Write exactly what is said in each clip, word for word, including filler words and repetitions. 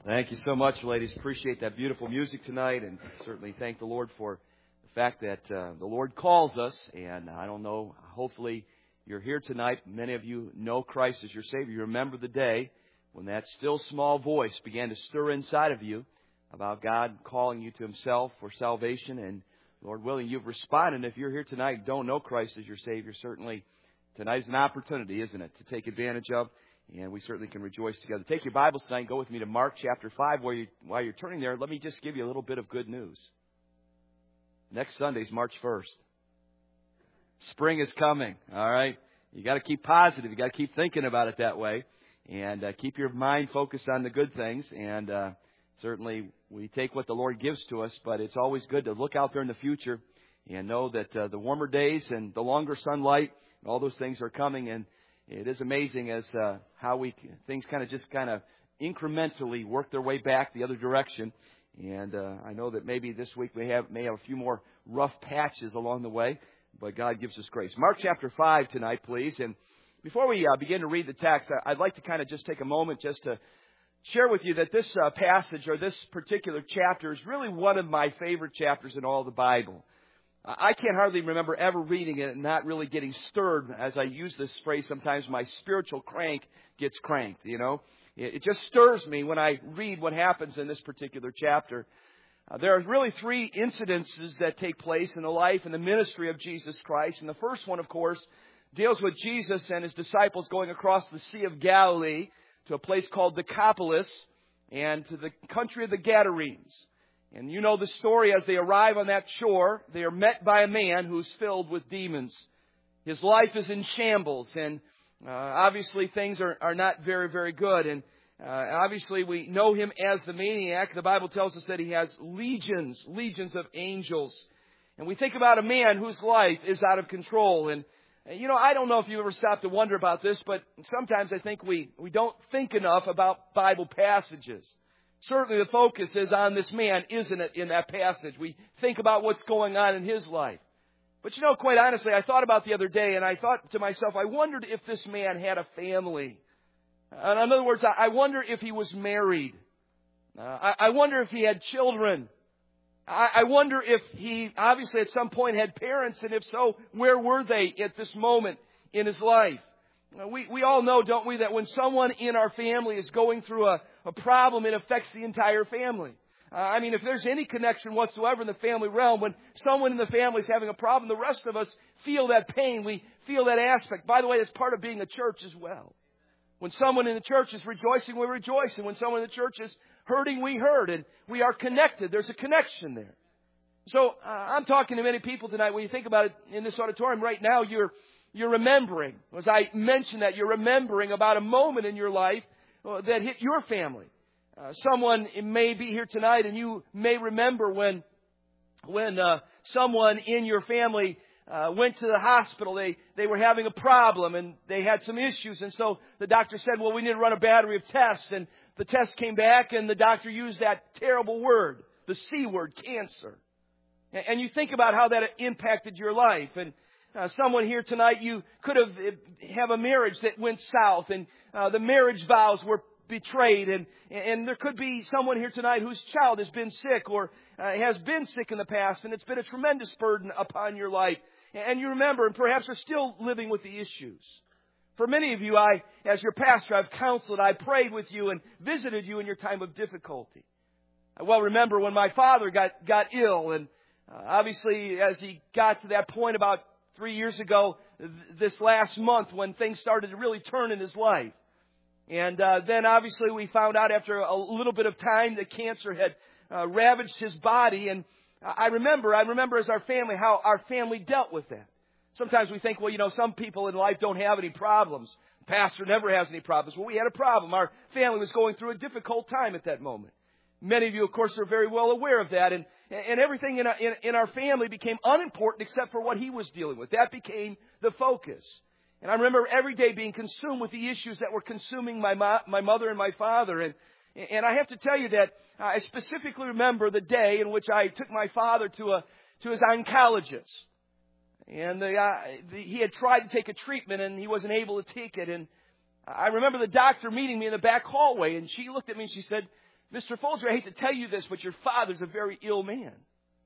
Thank you so much, ladies. Appreciate that beautiful music tonight, and certainly thank the Lord for the fact that uh, the Lord calls us. And I don't know, hopefully you're here tonight. Many of you know Christ as your Savior. You remember the day when that still small voice began to stir inside of you about God calling you to Himself for salvation. And Lord willing, you've responded. And if you're here tonight and don't know Christ as your Savior, certainly tonight's an opportunity, isn't it, to take advantage of. And we certainly can rejoice together. Take your Bibles tonight and go with me to Mark chapter five. While, you, while you're turning there, let me just give you a little bit of good news. Next Sunday's March first. Spring is coming, all right? You got to keep positive. You got to keep thinking about it that way. And uh, keep your mind focused on the good things. And uh, certainly we take what the Lord gives to us, but it's always good to look out there in the future and know that uh, the warmer days and the longer sunlight, all those things are coming. And it is amazing as uh, how we things kind of just kind of incrementally work their way back the other direction. And uh, I know that maybe this week we have may have a few more rough patches along the way, but God gives us grace. Mark chapter five tonight, please. And before we uh, begin to read the text, I'd like to kind of just take a moment just to share with you that this uh, passage or this particular chapter is really one of my favorite chapters in all the Bible. I can't hardly remember ever reading it and not really getting stirred. As I use this phrase, sometimes my spiritual crank gets cranked, you know. It just stirs me when I read what happens in this particular chapter. Uh, there are really three incidences that take place in the life and the ministry of Jesus Christ. And the first one, of course, deals with Jesus and His disciples going across the Sea of Galilee to a place called Decapolis and to the country of the Gadarenes. And you know the story. As they arrive on that shore, they are met by a man who's filled with demons. His life is in shambles, and uh, obviously things are, are not very, very good. And uh, obviously we know him as the maniac. The Bible tells us that he has legions, legions of angels. And we think about a man whose life is out of control. And, you know, I don't know if you ever stopped to wonder about this, but sometimes I think we, we don't think enough about Bible passages. Certainly the focus is on this man, isn't it, in that passage? We think about what's going on in his life. But you know, quite honestly, I thought about the other day, and I thought to myself, I wondered if this man had a family. Uh, in other words, I wonder if he was married. Uh, I, I wonder if he had children. I, I wonder if he obviously at some point had parents, and if so, where were they at this moment in his life? We we all know, don't we, that when someone in our family is going through a, a problem, it affects the entire family. Uh, I mean, if there's any connection whatsoever in the family realm, when someone in the family is having a problem, the rest of us feel that pain. We feel that aspect. By the way, it's part of being a church as well. When someone in the church is rejoicing, we rejoice. And when someone in the church is hurting, we hurt. And we are connected. There's a connection there. So uh, I'm talking to many people tonight. When you think about it in this auditorium right now, you're You're remembering, as I mentioned that, you're remembering about a moment in your life that hit your family. Uh, someone may be here tonight and you may remember when when uh, someone in your family uh, went to the hospital. They, they were having a problem and they had some issues. And so the doctor said, well, we need to run a battery of tests. And the tests came back and the doctor used that terrible word, the C word, cancer. And you think about how that impacted your life. And Uh, someone here tonight, you could have have a marriage that went south and uh, the marriage vows were betrayed. And, and there could be someone here tonight whose child has been sick or uh, has been sick in the past. And it's been a tremendous burden upon your life. And you remember and perhaps are still living with the issues. For many of you, I, as your pastor, I've counseled, I prayed with you and visited you in your time of difficulty. I well remember when my father got, got ill. And uh, obviously as he got to that point about Three years ago, this last month, when things started to really turn in his life. And uh, then obviously we found out after a little bit of time that cancer had uh, ravaged his body. And I remember, I remember as our family, how our family dealt with that. Sometimes we think, well, you know, some people in life don't have any problems. The pastor never has any problems. Well, we had a problem. Our family was going through a difficult time at that moment. Many of you, of course, are very well aware of that. And, and everything in, in, in our family became unimportant except for what he was dealing with. That became the focus. And I remember every day being consumed with the issues that were consuming my mo- my mother and my father. And, and I have to tell you that I specifically remember the day in which I took my father to a to his oncologist. And the, uh, the, he had tried to take a treatment and he wasn't able to take it. And I remember the doctor meeting me in the back hallway. And she looked at me and she said, Mister Folger, I hate to tell you this, but your father's a very ill man.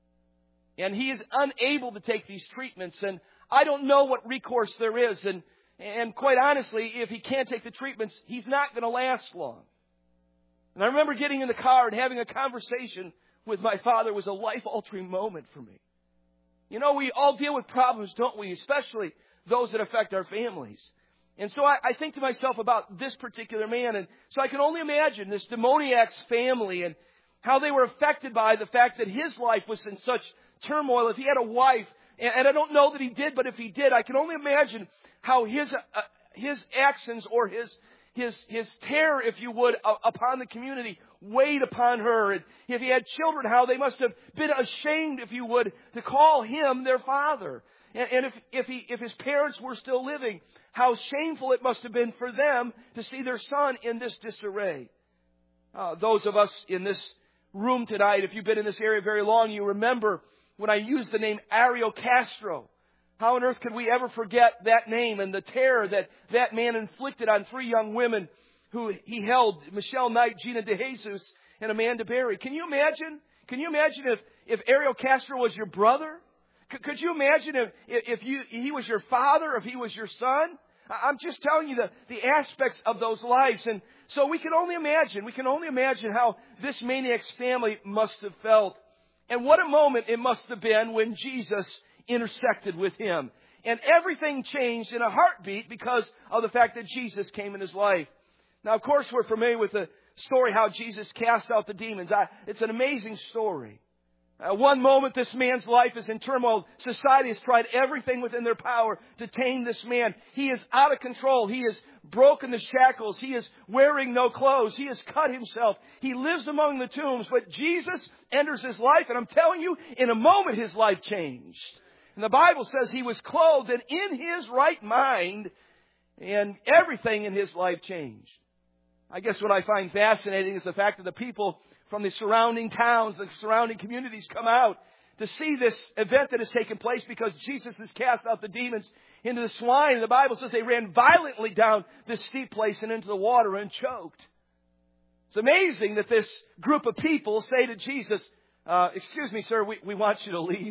And he is unable to take these treatments. And I don't know what recourse there is. And, and quite honestly, if he can't take the treatments, he's not going to last long. And I remember getting in the car and having a conversation with my father. It was a life-altering moment for me. You know, we all deal with problems, don't we? Especially those that affect our families. And so I, I think to myself about this particular man. And so I can only imagine this demoniac's family and how they were affected by the fact that his life was in such turmoil. If he had a wife, and, and I don't know that he did, but if he did, I can only imagine how his uh, his actions or his his his terror, if you would, uh, upon the community weighed upon her. And if he had children, how they must have been ashamed, if you would, to call him their father. And, and if if he if his parents were still living, how shameful it must have been for them to see their son in this disarray. Uh, those of us in this room tonight, if you've been in this area very long, you remember when I used the name Ariel Castro. How on earth could we ever forget that name and the terror that that man inflicted on three young women who he held, Michelle Knight, Gina DeJesus, and Amanda Berry? Can you imagine? Can you imagine if, if Ariel Castro was your brother? C- could you imagine if, if you, he was your father, if he was your son? I'm just telling you the, the aspects of those lives. And so we can only imagine, we can only imagine how this maniac's family must have felt. And what a moment it must have been when Jesus intersected with him. And everything changed in a heartbeat because of the fact that Jesus came in his life. Now, of course, we're familiar with the story how Jesus cast out the demons. I, it's an amazing story. Uh, one moment, this man's life is in turmoil. Society has tried everything within their power to tame this man. He is out of control. He has broken the shackles. He is wearing no clothes. He has cut himself. He lives among the tombs. But Jesus enters his life, and I'm telling you, in a moment his life changed. And the Bible says he was clothed and in his right mind, and everything in his life changed. I guess what I find fascinating is the fact that the people from the surrounding towns, the surrounding communities come out to see this event that has taken place because Jesus has cast out the demons into the swine. And the Bible says they ran violently down this steep place and into the water and choked. It's amazing that this group of people say to Jesus, uh, excuse me, sir, we, we want you to leave.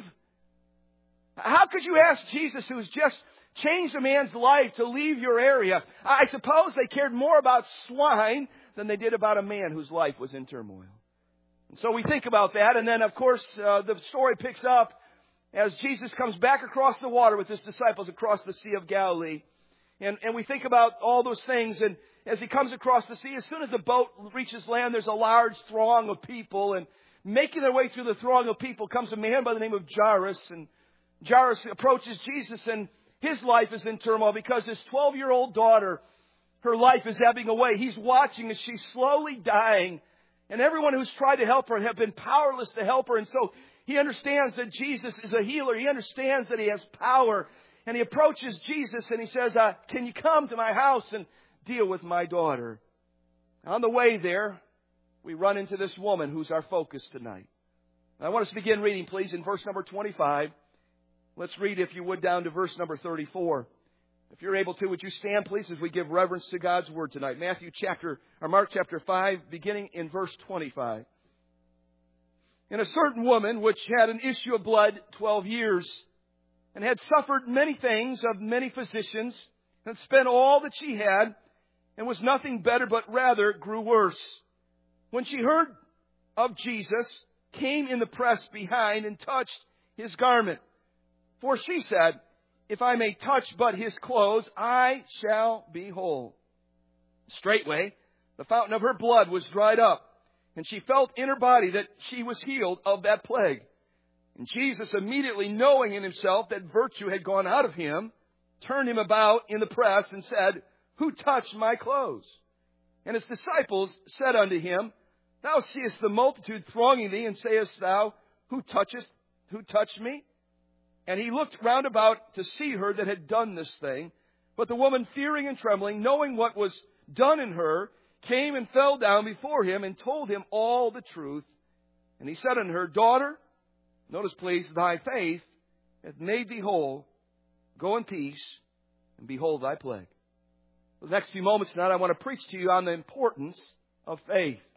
How could you ask Jesus, who's just changed a man's life, to leave your area? I suppose they cared more about swine than they did about a man whose life was in turmoil. And so we think about that, and then, of course, uh, the story picks up as Jesus comes back across the water with his disciples across the Sea of Galilee. And, and we think about all those things, and as he comes across the sea, as soon as the boat reaches land, there's a large throng of people, and making their way through the throng of people comes a man by the name of Jairus, and Jairus approaches Jesus, and his life is in turmoil because his twelve-year-old daughter, her life is ebbing away. He's watching as she's slowly dying. And everyone who's tried to help her have been powerless to help her. And so he understands that Jesus is a healer. He understands that he has power. And he approaches Jesus and he says, uh, can you come to my house and deal with my daughter? On the way there, we run into this woman who's our focus tonight. I want us to begin reading, please, in verse number twenty-five. Let's read, if you would, down to verse number thirty-four. If you're able to, would you stand, please, as we give reverence to God's Word tonight. Matthew chapter, or Mark chapter five, beginning in verse twenty-five. And a certain woman, which had an issue of blood twelve years, and had suffered many things of many physicians, and spent all that she had, and was nothing better, but rather grew worse. When she heard of Jesus, came in the press behind, and touched his garment. For she said, if I may touch but his clothes, I shall be whole. Straightway, the fountain of her blood was dried up, and she felt in her body that she was healed of that plague. And Jesus, immediately knowing in himself that virtue had gone out of him, turned him about in the press and said, who touched my clothes? And his disciples said unto him, thou seest the multitude thronging thee, and sayest thou, who touchest, who touched me? And he looked round about to see her that had done this thing. But the woman, fearing and trembling, knowing what was done in her, came and fell down before him and told him all the truth. And he said unto her, daughter, notice please, thy faith hath made thee whole. Go in peace, and behold thy plague. For the next few moments tonight, I want to preach to you on the importance of faith.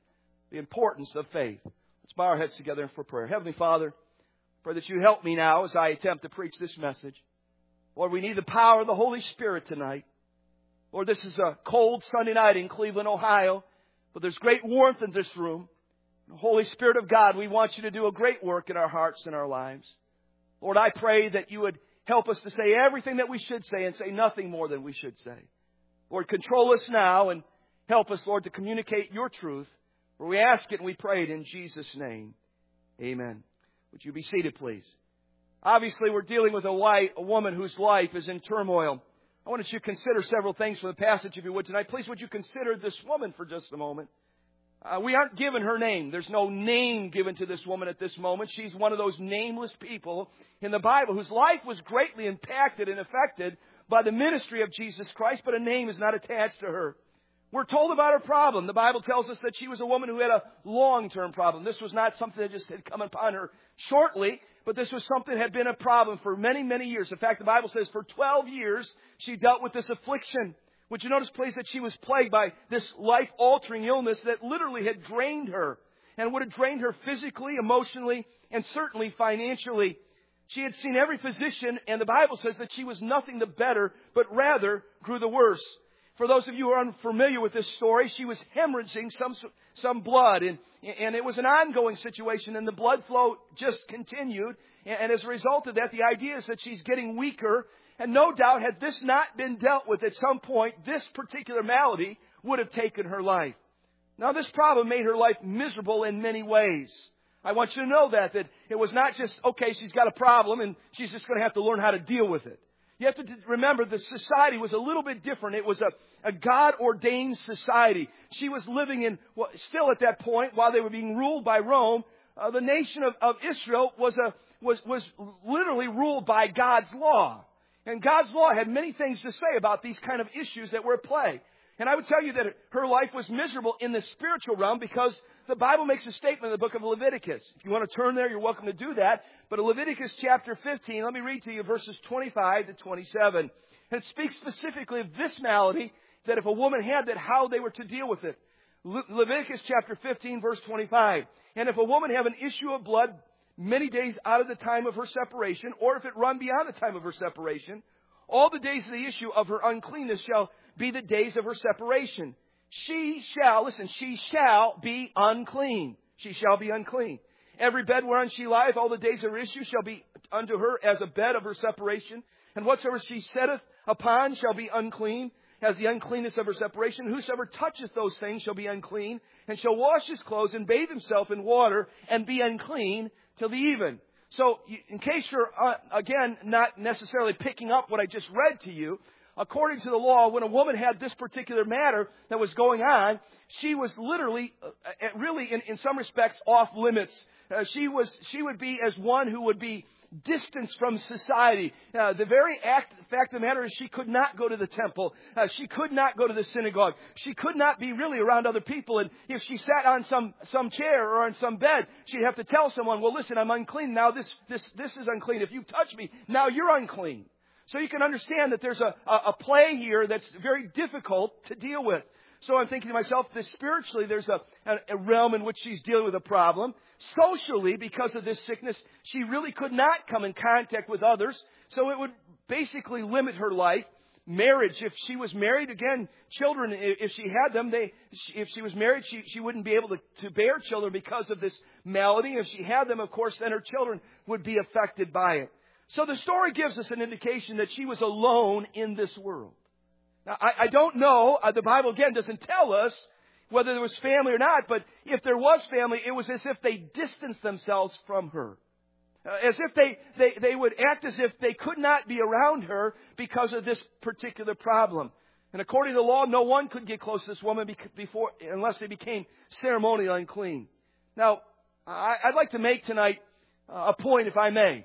the importance of faith. Let's bow our heads together for prayer. Heavenly Father, pray that you help me now as I attempt to preach this message. Lord, we need the power of the Holy Spirit tonight. Lord, this is a cold Sunday night in Cleveland, Ohio, but there's great warmth in this room. The Holy Spirit of God, we want you to do a great work in our hearts and our lives. Lord, I pray that you would help us to say everything that we should say and say nothing more than we should say. Lord, control us now and help us, Lord, to communicate your truth. For we ask it and we pray it in Jesus' name. Amen. Would you be seated, please? Obviously, we're dealing with a, wife, a woman whose life is in turmoil. I want you to consider several things from the passage, if you would, tonight. Please, would you consider this woman for just a moment? Uh, we aren't given her name. There's no name given to this woman at this moment. She's one of those nameless people in the Bible whose life was greatly impacted and affected by the ministry of Jesus Christ, but a name is not attached to her. We're told about her problem. The Bible tells us that she was a woman who had a long-term problem. This was not something that just had come upon her shortly, but this was something that had been a problem for many, many years. In fact, the Bible says for twelve years she dealt with this affliction. Would you notice, please, that she was plagued by this life-altering illness that literally had drained her and would have drained her physically, emotionally, and certainly financially. She had seen every physician, and the Bible says that she was nothing the better, but rather grew the worse. For those of you who are unfamiliar with this story, she was hemorrhaging some some blood, and, and it was an ongoing situation, and the blood flow just continued. And as a result of that, the idea is that she's getting weaker, and no doubt, had this not been dealt with at some point, this particular malady would have taken her life. Now, this problem made her life miserable in many ways. I want you to know that, that it was not just, okay, she's got a problem, and she's just going to have to learn how to deal with it. You have to remember the society was a little bit different. It was a, a God-ordained society. She was living in, well, still at that point, while they were being ruled by Rome, uh, the nation of, of Israel was, a, was, was literally ruled by God's law. And God's law had many things to say about these kind of issues that were at play. And I would tell you that her life was miserable in the spiritual realm because the Bible makes a statement in the book of Leviticus. If you want to turn there, you're welcome to do that. But in Leviticus chapter fifteen, let me read to you verses twenty-five to twenty-seven. And it speaks specifically of this malady, that if a woman had that, how they were to deal with it. Le- Leviticus chapter fifteen, verse twenty-five. And if a woman have an issue of blood many days out of the time of her separation, or if it run beyond the time of her separation, all the days of the issue of her uncleanness shall be the days of her separation. She shall, listen, she shall be unclean. She shall be unclean. Every bed whereon she lieth, all the days of her issue shall be unto her as a bed of her separation. And whatsoever she setteth upon shall be unclean, as the uncleanness of her separation. Whosoever toucheth those things shall be unclean, and shall wash his clothes and bathe himself in water, and be unclean till the even. So, in case you're, uh, again, not necessarily picking up what I just read to you, according to the law, when a woman had this particular matter that was going on, she was literally, uh, really, in, in some respects, off limits. Uh, she was, she would be as one who would be distanced from society. Uh, the very act, fact of the matter is she could not go to the temple. Uh, she could not go to the synagogue. She could not be really around other people. And if she sat on some, some chair or on some bed, she'd have to tell someone, well, listen, I'm unclean. Now this, this, this is unclean. If you touch me, now you're unclean. So you can understand that there's a, a, a play here that's very difficult to deal with. So I'm thinking to myself, that spiritually there's a, a, a realm in which she's dealing with a problem. Socially, because of this sickness, she really could not come in contact with others. So it would basically limit her life. Marriage, if she was married, again, children, if she had them, they, if she was married, she, she wouldn't be able to, to bear children because of this malady. If she had them, of course, then her children would be affected by it. So the story gives us an indication that she was alone in this world. Now, I, I don't know. Uh, the Bible, again, doesn't tell us whether there was family or not. But if there was family, it was as if they distanced themselves from her. Uh, as if they, they, they would act as if they could not be around her because of this particular problem. And according to the law, no one could get close to this woman before, unless they became ceremonially unclean. Now, I, I'd like to make tonight uh, a point, if I may.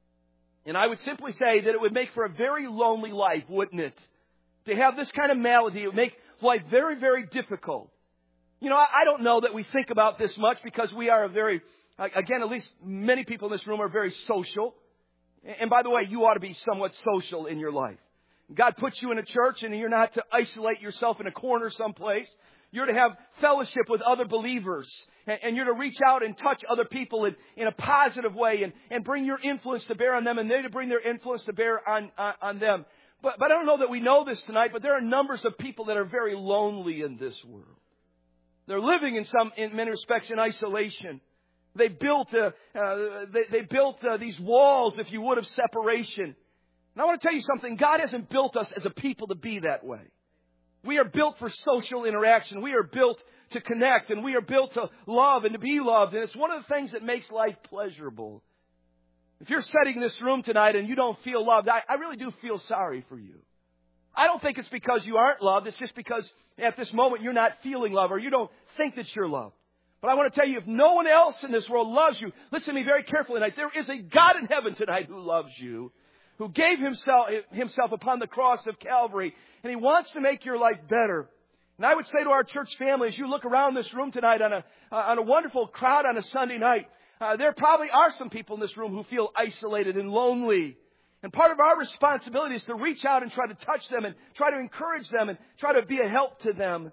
And I would simply say that it would make for a very lonely life, wouldn't it? To have this kind of malady, it would make life very, very difficult. You know, I don't know that we think about this much because we are a very, again, at least many people in this room are very social. And by the way, you ought to be somewhat social in your life. God puts you in a church and you're not to isolate yourself in a corner someplace. You're to have fellowship with other believers. And, and you're to reach out and touch other people in, in a positive way and, and bring your influence to bear on them, and they to bring their influence to bear on, on, on them. But, but I don't know that we know this tonight, but there are numbers of people that are very lonely in this world. They're living in some, in many respects, in isolation. They built, uh, uh, they, they built uh, these walls, if you would, of separation. And I want to tell you something. God hasn't built us as a people to be that way. We are built for social interaction. We are built to connect, and we are built to love and to be loved. And it's one of the things that makes life pleasurable. If you're sitting in this room tonight and you don't feel loved, I, I really do feel sorry for you. I don't think it's because you aren't loved. It's just because at this moment you're not feeling love, or you don't think that you're loved. But I want to tell you, if no one else in this world loves you, listen to me very carefully tonight. There is a God in heaven tonight who loves you, who gave himself, himself upon the cross of Calvary, and He wants to make your life better. And I would say to our church family, as you look around this room tonight on a, uh, on a wonderful crowd on a Sunday night, uh, there probably are some people in this room who feel isolated and lonely. And part of our responsibility is to reach out and try to touch them and try to encourage them and try to be a help to them.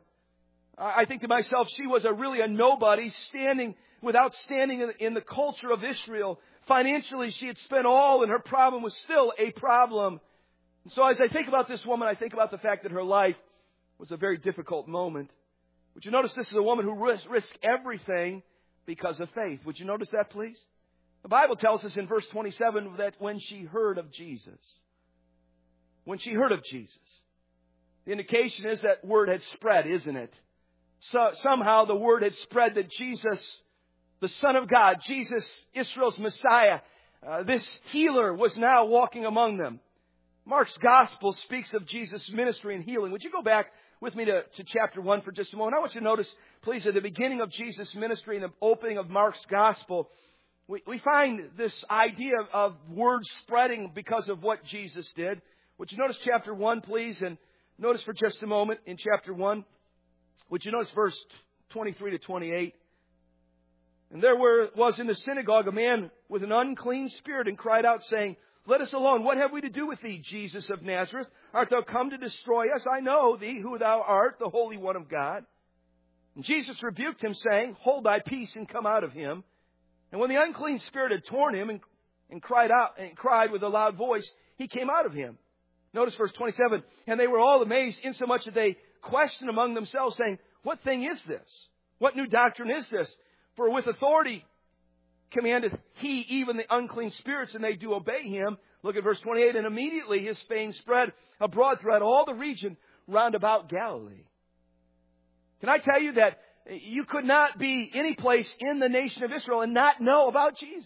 I think to myself, she was a really a nobody, standing without standing in, in the culture of Israel. Financially, she had spent all, and her problem was still a problem. And so as I think about this woman, I think about the fact that her life was a very difficult moment. Would you notice this is a woman who risked, risked everything because of faith? Would you notice that, please? The Bible tells us in verse twenty-seven that when she heard of Jesus, when she heard of Jesus, the indication is that word had spread, isn't it? So somehow the word had spread that Jesus, the Son of God, Jesus, Israel's Messiah, uh, this healer, was now walking among them. Mark's Gospel speaks of Jesus' ministry and healing. Would you go back with me to, to chapter one for just a moment? I want you to notice, please, at the beginning of Jesus' ministry and the opening of Mark's Gospel, we, we find this idea of, of word spreading because of what Jesus did. Would you notice chapter one, please? And notice for just a moment in chapter one. Would you notice verse twenty-three to twenty-eight? And there were, was in the synagogue a man with an unclean spirit, and cried out, saying, Let us alone. What have we to do with thee, Jesus of Nazareth? Art thou come to destroy us? I know thee, who thou art, the Holy One of God. And Jesus rebuked him, saying, Hold thy peace, and come out of him. And when the unclean spirit had torn him, and, and cried out and cried with a loud voice, he came out of him. Notice verse twenty-seven. And they were all amazed, insomuch that they questioned among themselves, saying, What thing is this? What new doctrine is this? For with authority commandeth he even the unclean spirits, and they do obey him. Look at verse twenty-eight. And immediately his fame spread abroad throughout all the region round about Galilee. Can I tell you that you could not be any place in the nation of Israel and not know about Jesus?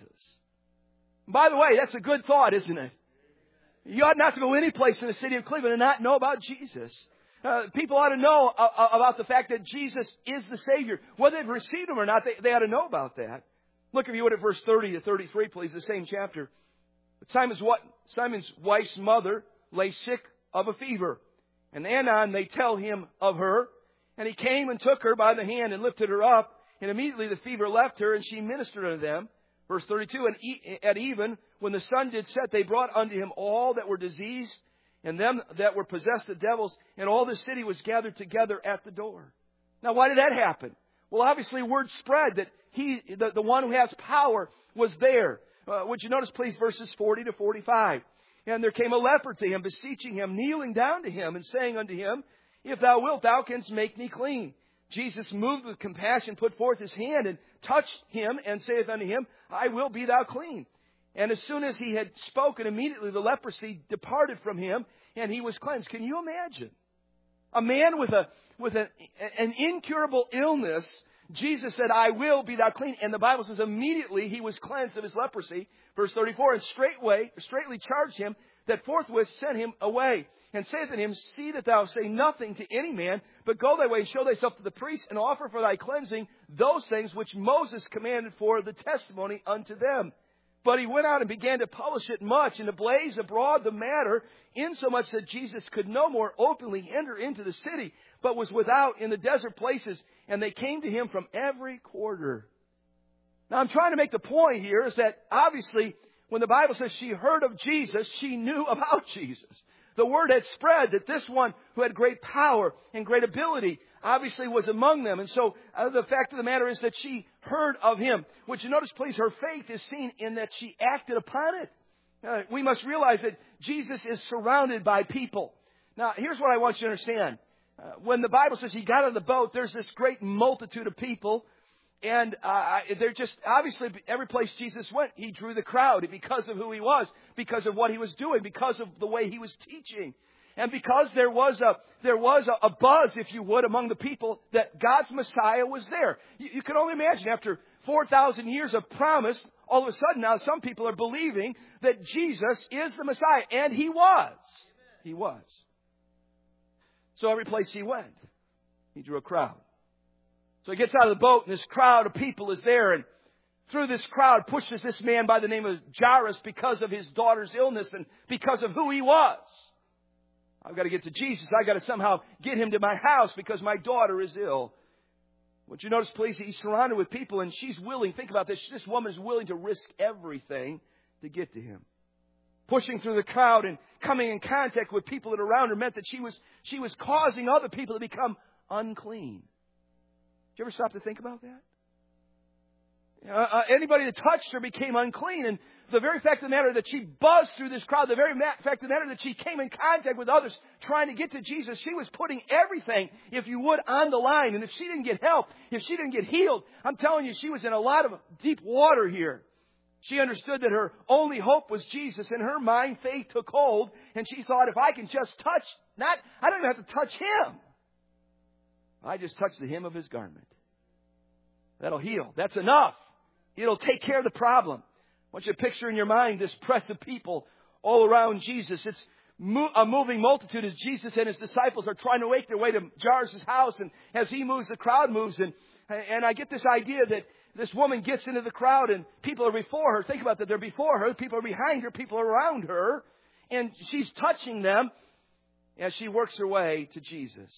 By the way, that's a good thought, isn't it? You ought not to go any place in the city of Cleveland and not know about Jesus. Uh, people ought to know uh, about the fact that Jesus is the Savior. Whether they've received Him or not, they, they ought to know about that. Look, if you would, at verse thirty to thirty-three, please, the same chapter. But Simon's, what, Simon's wife's mother lay sick of a fever. And anon they tell him of her. And he came and took her by the hand and lifted her up. And immediately the fever left her, and she ministered unto them. Verse thirty-two, and at even, when the sun did set, they brought unto him all that were diseased, and them that were possessed of devils, and all the city was gathered together at the door. Now, why did that happen? Well, obviously, word spread that he, the, the one who has power, was there. Uh, would you notice, please, verses forty to forty-five? And there came a leper to him, beseeching him, kneeling down to him, and saying unto him, If thou wilt, thou canst make me clean. Jesus, moved with compassion, put forth his hand, and touched him, and saith unto him, I will be thou clean. And as soon as he had spoken, immediately the leprosy departed from him, and he was cleansed. Can you imagine? A man with a with a, an incurable illness, Jesus said, I will be thou clean. And the Bible says immediately he was cleansed of his leprosy. Verse thirty-four, and straightway, straightly charged him that forthwith sent him away. And saith unto him, See that thou say nothing to any man, but go thy way and show thyself to the priest, and offer for thy cleansing those things which Moses commanded for the testimony unto them. But he went out and began to publish it much, and to blaze abroad the matter, insomuch that Jesus could no more openly enter into the city, but was without in the desert places, and they came to him from every quarter. Now, I'm trying to make the point here is that obviously, when the Bible says she heard of Jesus, she knew about Jesus. The word had spread that this one who had great power and great ability obviously was among them. And so uh, the fact of the matter is that she heard of him. Would you notice, please, her faith is seen in that she acted upon it. Uh, we must realize that Jesus is surrounded by people. Now, here's what I want you to understand. Uh, when the Bible says he got out of the boat, there's this great multitude of people. And uh, they're just, obviously, every place Jesus went, he drew the crowd because of who he was, because of what he was doing, because of the way he was teaching. And because there was a there was a, a buzz, if you would, among the people that God's Messiah was there. You, you can only imagine, after four thousand years of promise, all of a sudden now some people are believing that Jesus is the Messiah. And he was. He was. So every place he went, he drew a crowd. So he gets out of the boat, and this crowd of people is there. And through this crowd pushes this man by the name of Jairus because of his daughter's illness and because of who he was. I've got to get to Jesus. I've got to somehow get him to my house because my daughter is ill. Would you notice, please, he's surrounded with people, and she's willing, think about this, this woman is willing to risk everything to get to him. Pushing through the crowd and coming in contact with people that are around her meant that she was, she was causing other people to become unclean. Did you ever stop to think about that? Uh, uh, anybody that touched her became unclean. And the very fact of the matter that she buzzed through this crowd, the very fact of the matter that she came in contact with others trying to get to Jesus, she was putting everything, if you would, on the line. And if she didn't get help, if she didn't get healed, I'm telling you, she was in a lot of deep water here. She understood that her only hope was Jesus. In her mind, faith took hold. And she thought, if I can just touch, not, I don't even have to touch him. I just touch the hem of his garment. That'll heal. That's enough. It'll take care of the problem. I want you to picture in your mind this press of people all around Jesus. It's a moving multitude as Jesus and his disciples are trying to make their way to Jairus' house. And as he moves, the crowd moves. And, and I get this idea that this woman gets into the crowd and people are before her. Think about that. They're before her. People are behind her. People are around her. And she's touching them as she works her way to Jesus.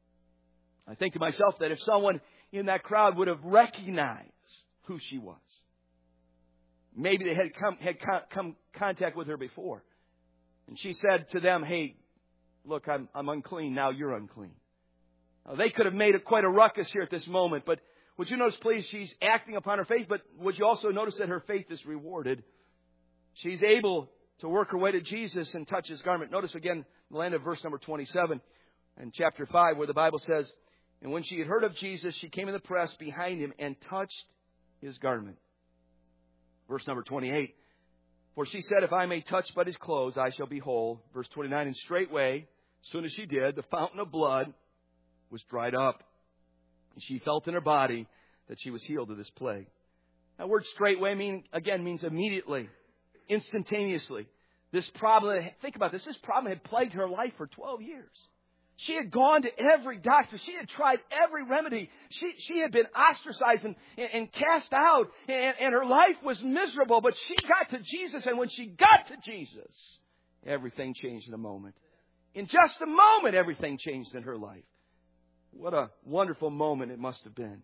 I think to myself that if someone in that crowd would have recognized who she was, maybe they had come had come contact with her before, and she said to them, "Hey, look, I'm I'm unclean. Now you're unclean." Now, they could have made a, quite a ruckus here at this moment, but would you notice, please, she's acting upon her faith, but would you also notice that her faith is rewarded? She's able to work her way to Jesus and touch his garment. Notice again the land of verse number twenty-seven in chapter five, where the Bible says, "And when she had heard of Jesus, she came in the press behind him and touched his garment." Verse number twenty-eight, "For she said, if I may touch but his clothes, I shall be whole." Verse twenty-nine, "And straightway, as soon as she did, the fountain of blood was dried up. And she felt in her body that she was healed of this plague." That word straightway, mean, again, means immediately, instantaneously. This problem, think about this, this problem had plagued her life for twelve years. She had gone to every doctor. She had tried every remedy. She, she had been ostracized and, and cast out. And, and her life was miserable. But she got to Jesus. And when she got to Jesus, everything changed in a moment. In just a moment, everything changed in her life. What a wonderful moment it must have been.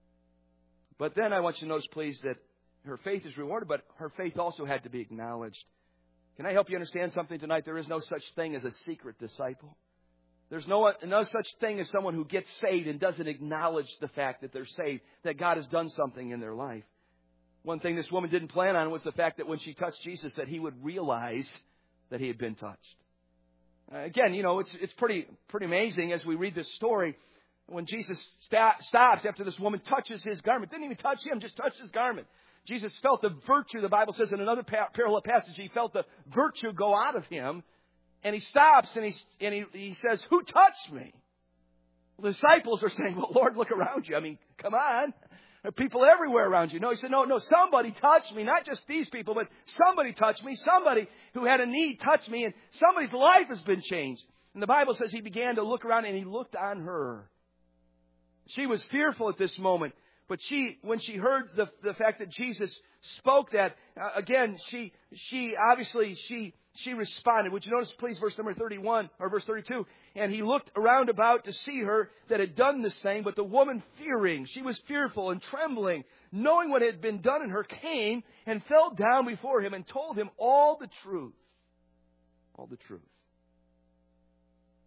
But then I want you to notice, please, that her faith is rewarded. But her faith also had to be acknowledged. Can I help you understand something tonight? There is no such thing as a secret disciple. There's no, no such thing as someone who gets saved and doesn't acknowledge the fact that they're saved, that God has done something in their life. One thing this woman didn't plan on was the fact that when she touched Jesus, that he would realize that he had been touched. Uh, again, you know, it's it's pretty pretty amazing as we read this story. When Jesus sta- stops after this woman touches his garment, didn't even touch him, just touched his garment. Jesus felt the virtue, the Bible says in another par- parallel passage, he felt the virtue go out of him. And he stops and, he, and he, he says, "Who touched me?" Well, the disciples are saying, "Well, Lord, look around you. I mean, come on. There are people everywhere around you." No, he said, no, no, somebody touched me. Not just these people, but somebody touched me. Somebody who had a need touched me. And somebody's life has been changed. And the Bible says he began to look around and he looked on her. She was fearful at this moment. But she, when she heard the, the fact that Jesus spoke that, uh, again, she, she, obviously, she, she responded. Would you notice, please, verse number thirty-one, or verse thirty-two? "And he looked around about to see her that had done this thing, but the woman fearing," she was fearful and trembling, "knowing what had been done in her, came and fell down before him and told him all the truth." All the truth.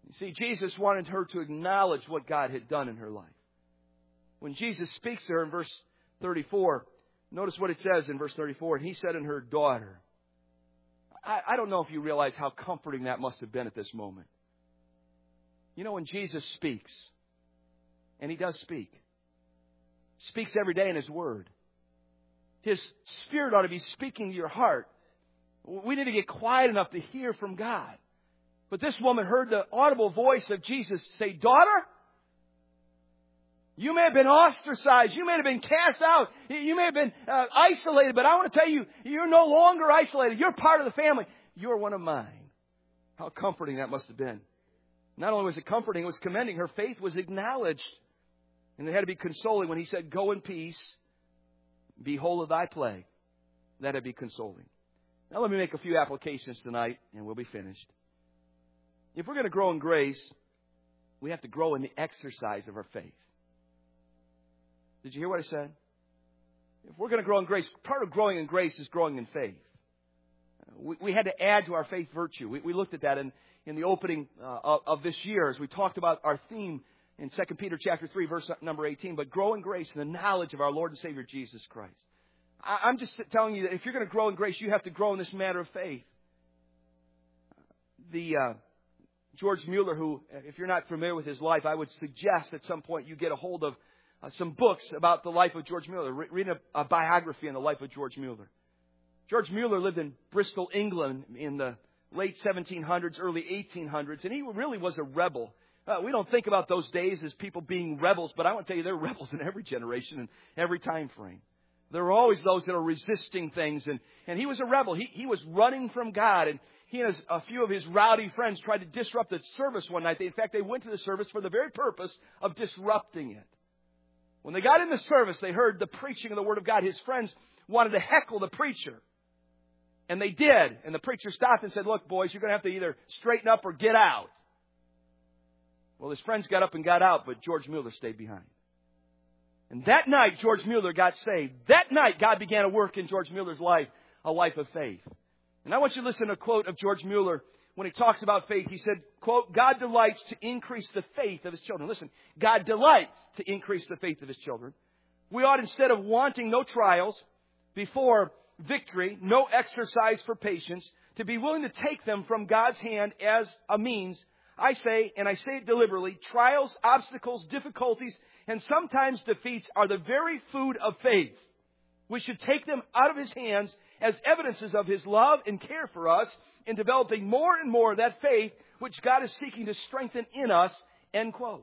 You see, Jesus wanted her to acknowledge what God had done in her life. When Jesus speaks to her in verse thirty-four, notice what it says in verse thirty-four. And He said in her, daughter. I, I don't know if you realize how comforting that must have been at this moment. You know, when Jesus speaks, and He does speak, speaks every day in His Word, His Spirit ought to be speaking to your heart. We need to get quiet enough to hear from God. But this woman heard the audible voice of Jesus say, daughter, you may have been ostracized. You may have been cast out. You may have been uh, isolated. But I want to tell you, you're no longer isolated. You're part of the family. You're one of mine. How comforting that must have been. Not only was it comforting, it was commending. Her faith was acknowledged. And it had to be consoling when He said, go in peace, be whole of thy plague. That would be consoling. Now let me make a few applications tonight, and we'll be finished. If we're going to grow in grace, we have to grow in the exercise of our faith. Did you hear what I said? If we're going to grow in grace, part of growing in grace is growing in faith. We, we had to add to our faith virtue. We, we looked at that in, in the opening uh, of, of this year as we talked about our theme in Second Peter chapter three, verse number eighteen. But grow in grace in the knowledge of our Lord and Savior Jesus Christ. I, I'm just telling you that if you're going to grow in grace, you have to grow in this matter of faith. The uh, George Mueller, who, if you're not familiar with his life, I would suggest at some point you get a hold of uh, some books about the life of George Mueller. Re- read a, a biography on the life of George Mueller. George Mueller lived in Bristol, England in the late seventeen hundreds, early eighteen hundreds, and he really was a rebel. Uh, we don't think about those days as people being rebels, but I want to tell you there are rebels in every generation and every time frame. There are always those that are resisting things, and, and he was a rebel. He, he was running from God, and he and his, a few of his rowdy friends tried to disrupt the service one night. They, in fact, they went to the service for the very purpose of disrupting it. When they got in the service, they heard the preaching of the Word of God. His friends wanted to heckle the preacher. And they did. And the preacher stopped and said, look, boys, you're going to have to either straighten up or get out. Well, his friends got up and got out, but George Mueller stayed behind. And that night, George Mueller got saved. That night, God began to work in George Mueller's life, a life of faith. And I want you to listen to a quote of George Mueller when he talks about faith. He said, quote, God delights to increase the faith of His children. Listen, God delights to increase the faith of His children. We ought, instead of wanting no trials before victory, no exercise for patience, to be willing to take them from God's hand as a means. I say, and I say it deliberately, trials, obstacles, difficulties, and sometimes defeats are the very food of faith. We should take them out of His hands as evidences of His love and care for us in developing more and more of that faith which God is seeking to strengthen in us, end quote.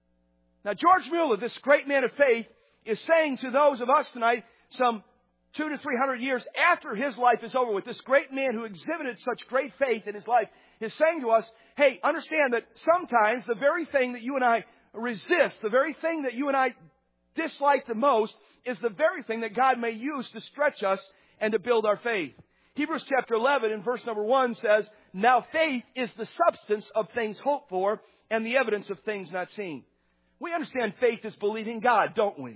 Now, George Mueller, this great man of faith, is saying to those of us tonight, some two to three hundred years after his life is over with, this great man who exhibited such great faith in his life is saying to us, hey, understand that sometimes the very thing that you and I resist, the very thing that you and I dislike the most, is the very thing that God may use to stretch us and to build our faith. Hebrews chapter eleven in verse number one says, now faith is the substance of things hoped for and the evidence of things not seen. We understand faith is believing God, don't we?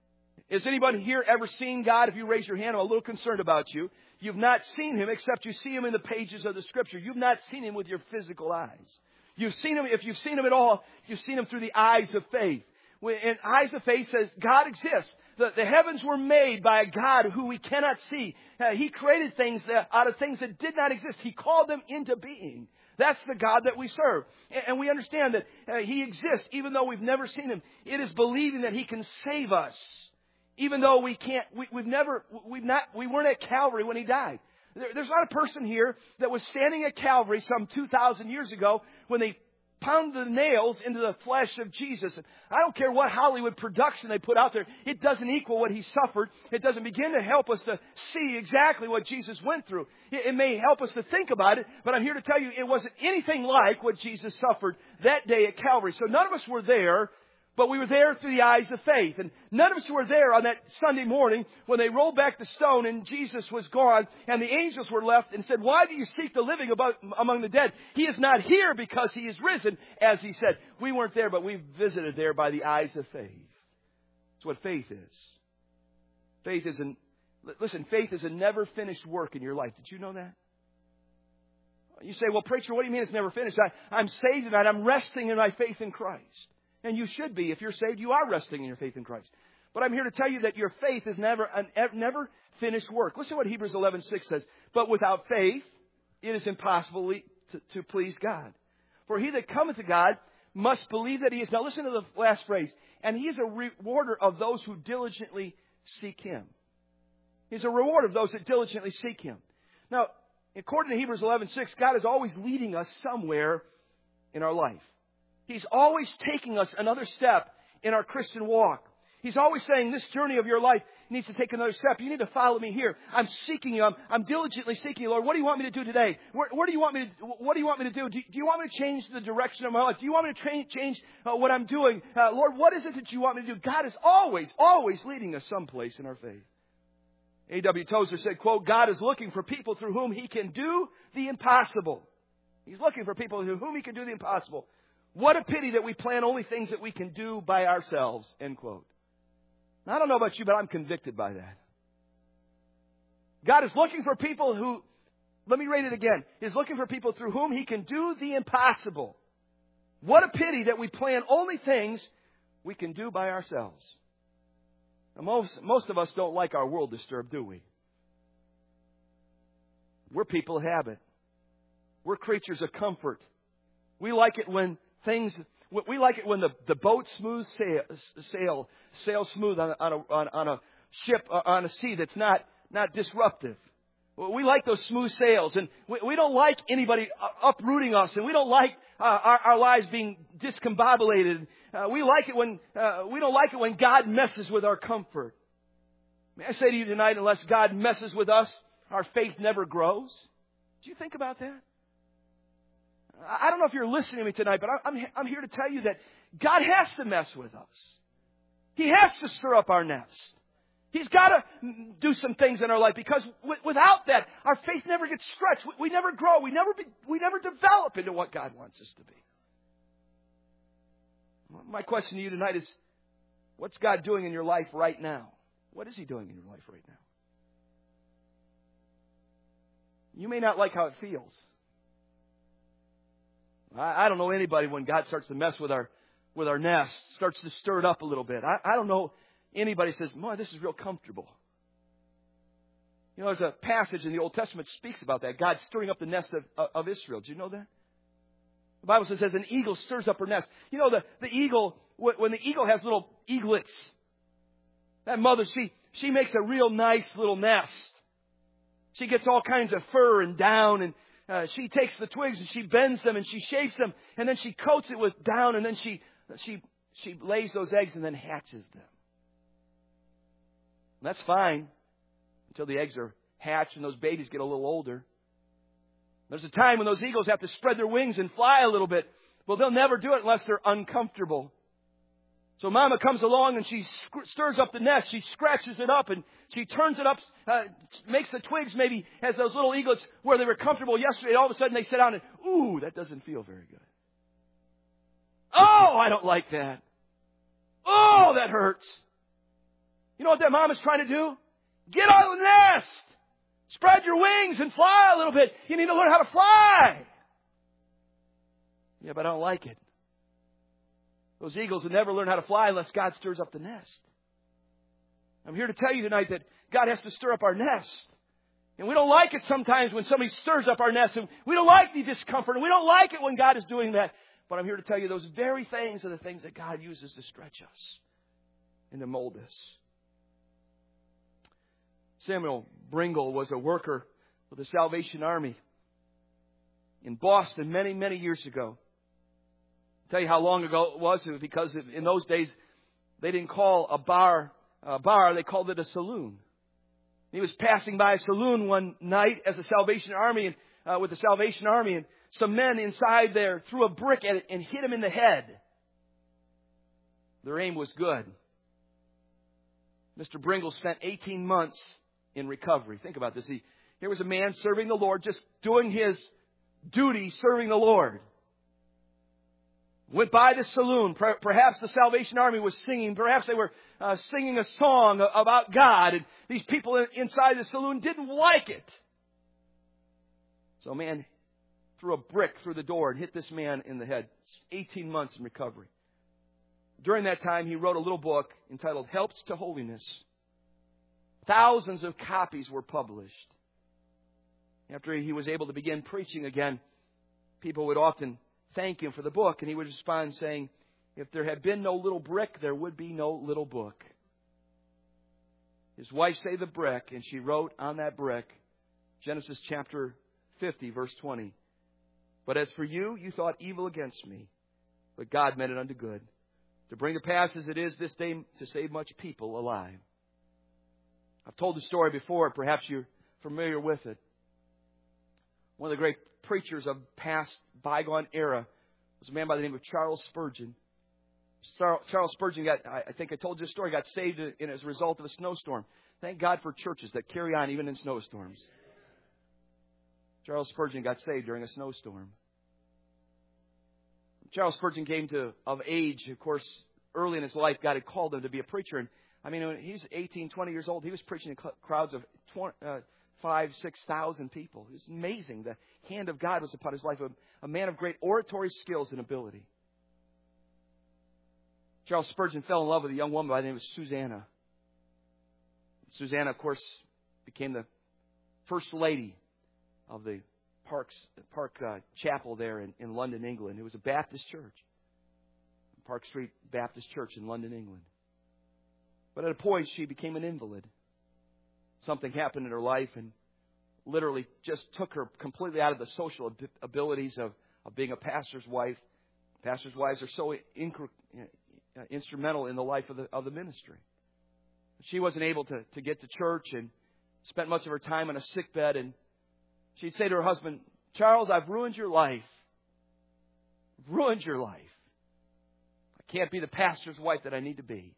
Has anybody here ever seen God? If you raise your hand, I'm a little concerned about you. You've not seen Him except you see Him in the pages of the Scripture. You've not seen Him with your physical eyes. You've seen Him, if you've seen Him at all, you've seen Him through the eyes of faith. And eyes of faith says God exists. The, the heavens were made by a God who we cannot see. Uh, he created things that, out of things that did not exist. He called them into being. That's the God that we serve. And, and we understand that uh, He exists even though we've never seen Him. It is believing that He can save us. Even though we can't, we, we've never, we've not, we weren't at Calvary when He died. There, there's not a person here that was standing at Calvary some two thousand years ago when they pounded the nails into the flesh of Jesus. And I don't care what Hollywood production they put out there. It doesn't equal what He suffered. It doesn't begin to help us to see exactly what Jesus went through. It, it may help us to think about it, but I'm here to tell you it wasn't anything like what Jesus suffered that day at Calvary. So none of us were there. But we were there through the eyes of faith. And none of us were there on that Sunday morning when they rolled back the stone and Jesus was gone and the angels were left and said, why do you seek the living about, among the dead? He is not here because He is risen, as He said. We weren't there, but we visited there by the eyes of faith. That's what faith is. Faith is an, listen, faith is a never finished work in your life. Did you know that? You say, well, preacher, what do you mean it's never finished? I, I'm saved tonight. I'm resting in my faith in Christ. And you should be. If you're saved, you are resting in your faith in Christ. But I'm here to tell you that your faith is never an never finished work. Listen to what Hebrews eleven six says. But without faith, it is impossible to, to please God. For he that cometh to God must believe that he is. Now listen to the last phrase. And he is a rewarder of those who diligently seek him. He's a reward of those that diligently seek him. Now, according to Hebrews eleven six, God is always leading us somewhere in our life. He's always taking us another step in our Christian walk. He's always saying this journey of your life needs to take another step. You need to follow me here. I'm seeking you. I'm, I'm diligently seeking you, Lord. What do you want me to do today? Where, where do you want me to? What do you want me to do? Do, do you want me to change the direction of my life? Do you want me to tra- change uh, what I'm doing? Uh, Lord, what is it that you want me to do? God is always, always leading us someplace in our faith. A W Tozer said, quote, God is looking for people through whom he can do the impossible. He's looking for people through whom he can do the impossible. What a pity that we plan only things that we can do by ourselves, end quote. Now, I don't know about you, but I'm convicted by that. God is looking for people who, let me read it again. He's looking for people through whom he can do the impossible. What a pity that we plan only things we can do by ourselves. Now, most, most of us don't like our world disturbed, do we? We're people of habit. We're creatures of comfort. We like it when things, we like it when the, the boat smooth sail, sail, sail smooth on, on, a, on, on a ship, on a sea that's not, not disruptive. We like those smooth sails, and we, we don't like anybody uprooting us, and we don't like uh, our, our lives being discombobulated. Uh, we like it when uh, we don't like it when God messes with our comfort. May I say to you tonight, unless God messes with us, our faith never grows. Do you think about that? I don't know if you're listening to me tonight, but I'm, I'm here to tell you that God has to mess with us. He has to stir up our nest. He's got to do some things in our life, because w- without that, our faith never gets stretched. We, we never grow. We never be, we never develop into what God wants us to be. My question to you tonight is, what's God doing in your life right now? What is he doing in your life right now? You may not like how it feels. I, I don't know anybody when God starts to mess with our with our nest, starts to stir it up a little bit. I, I don't know anybody says, boy, this is real comfortable. You know, there's a passage in the Old Testament that speaks about that. God stirring up the nest of, of Israel. Do you know that? The Bible says, as an eagle stirs up her nest. You know, the, the eagle, when the eagle has little eaglets, that mother, she, she makes a real nice little nest. She gets all kinds of fur and down, and uh, she takes the twigs and she bends them and she shapes them, and then she coats it with down, and then she she she lays those eggs and then hatches them. And that's fine until the eggs are hatched and those babies get a little older. There's a time when those eagles have to spread their wings and fly a little bit. Well, they'll never do it unless they're uncomfortable. So Mama comes along and she stirs up the nest. She scratches it up and she turns it up, uh, makes the twigs maybe as those little eaglets where they were comfortable yesterday. All of a sudden they sit down and, ooh, that doesn't feel very good. Oh, I don't like that. Oh, that hurts. You know what that mom is trying to do? Get out of the nest. Spread your wings and fly a little bit. You need to learn how to fly. Yeah, but I don't like it. Those eagles will never learn how to fly unless God stirs up the nest. I'm here to tell you tonight that God has to stir up our nest. And we don't like it sometimes when somebody stirs up our nest. And we don't like the discomfort. And we don't like it when God is doing that. But I'm here to tell you those very things are the things that God uses to stretch us and to mold us. Samuel Bringle was a worker with the Salvation Army in Boston many, many years ago. I'll tell you how long ago it was. It was because in those days they didn't call a bar a bar, they called it a saloon. He was passing by a saloon one night as a Salvation Army and uh, with the Salvation Army, and some men inside there threw a brick at it and hit him in the head. Their aim was good. Mister Bringle spent eighteen months in recovery. Think about this. He, here was a man serving the Lord, just doing his duty, serving the Lord. Went by the saloon. Perhaps the Salvation Army was singing. Perhaps they were uh, singing a song about God. And these people inside the saloon didn't like it. So a man threw a brick through the door and hit this man in the head. eighteen months in recovery. During that time, he wrote a little book entitled Helps to Holiness. Thousands of copies were published. After he was able to begin preaching again, people would often thank him for the book, and he would respond saying, if there had been no little brick, there would be no little book. His wife saved the brick, and she wrote on that brick, Genesis chapter fifty, verse twenty. But as for you, you thought evil against me, but God meant it unto good, to bring to pass as it is this day to save much people alive. I've told the story before. Perhaps you're familiar with it. One of the great preachers of past bygone era was a man by the name of Charles Spurgeon. Charles Spurgeon got, I think I told you this story, got saved in as a result of a snowstorm. Thank God for churches that carry on even in snowstorms. Charles Spurgeon got saved during a snowstorm. Charles Spurgeon came to of age, of course, early in his life. God had called him to be a preacher. And I mean, when he's eighteen, twenty years old, he was preaching in crowds of twenty, uh, five, six thousand people. It was amazing. The hand of God was upon his life. A, a man of great oratory skills and ability. Charles Spurgeon fell in love with a young woman by the name of Susanna. Susanna, of course, became the first lady of the Parks, Park uh, Chapel there in, in London, England. It was a Baptist church. Park Street Baptist Church in London, England. But at a point, she became an invalid. Something happened in her life and literally just took her completely out of the social ab- abilities of, of being a pastor's wife. Pastors' wives are so inc- uh, instrumental in the life of the, of the ministry. She wasn't able to, to get to church and spent much of her time in a sick bed. And she'd say to her husband, Charles, I've ruined your life. I've ruined your life. I can't be the pastor's wife that I need to be.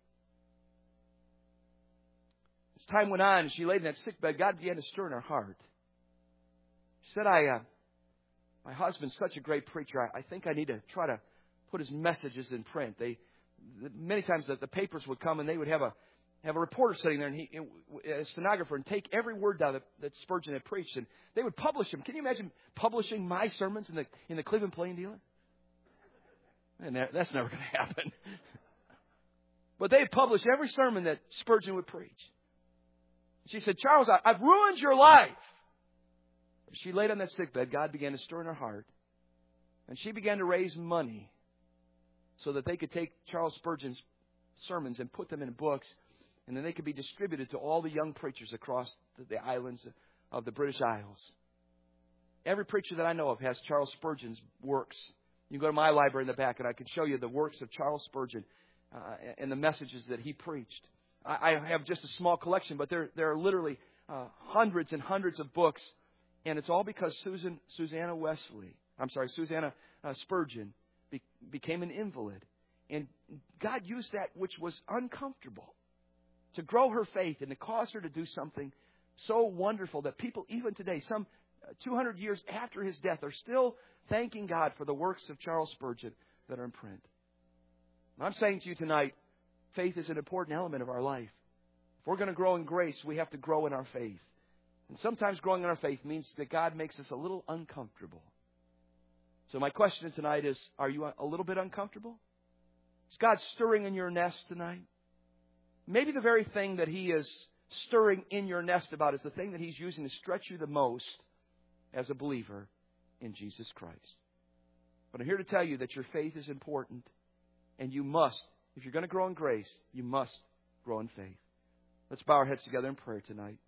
As time went on, and she laid in that sick bed, God began to stir in her heart. She said, I, uh, my husband's such a great preacher. I, I think I need to try to put his messages in print. They, many times the, the papers would come and they would have a, have a reporter sitting there, and he, a stenographer, and take every word down that, that Spurgeon had preached, and they would publish them. Can you imagine publishing my sermons in the in the Cleveland Plain Dealer? And that, that's never going to happen. But they'd publish every sermon that Spurgeon would preach. She said, Charles, I, I've ruined your life. As she laid on that sickbed, God began to stir in her heart, and she began to raise money so that they could take Charles Spurgeon's sermons and put them in books, and then they could be distributed to all the young preachers across the, the islands of the British Isles. Every preacher that I know of has Charles Spurgeon's works. You can go to my library in the back, and I can show you the works of Charles Spurgeon uh, and the messages that he preached. I, I have just a small collection, but there, there are literally uh, hundreds and hundreds of books, and it's all because Susan Susanna Wesley, I'm sorry, Susanna uh, Spurgeon be, became an invalid. And God used that which was uncomfortable to grow her faith and to cause her to do something so wonderful that people, even today, some two hundred years after his death, are still thanking God for the works of Charles Spurgeon that are in print. I'm saying to you tonight, faith is an important element of our life. If we're going to grow in grace, we have to grow in our faith. And sometimes growing in our faith means that God makes us a little uncomfortable. So my question tonight is, are you a little bit uncomfortable? Is God stirring in your nest tonight? Maybe the very thing that He is stirring in your nest about is the thing that He's using to stretch you the most as a believer in Jesus Christ. But I'm here to tell you that your faith is important, and you must, if you're going to grow in grace, you must grow in faith. Let's bow our heads together in prayer tonight.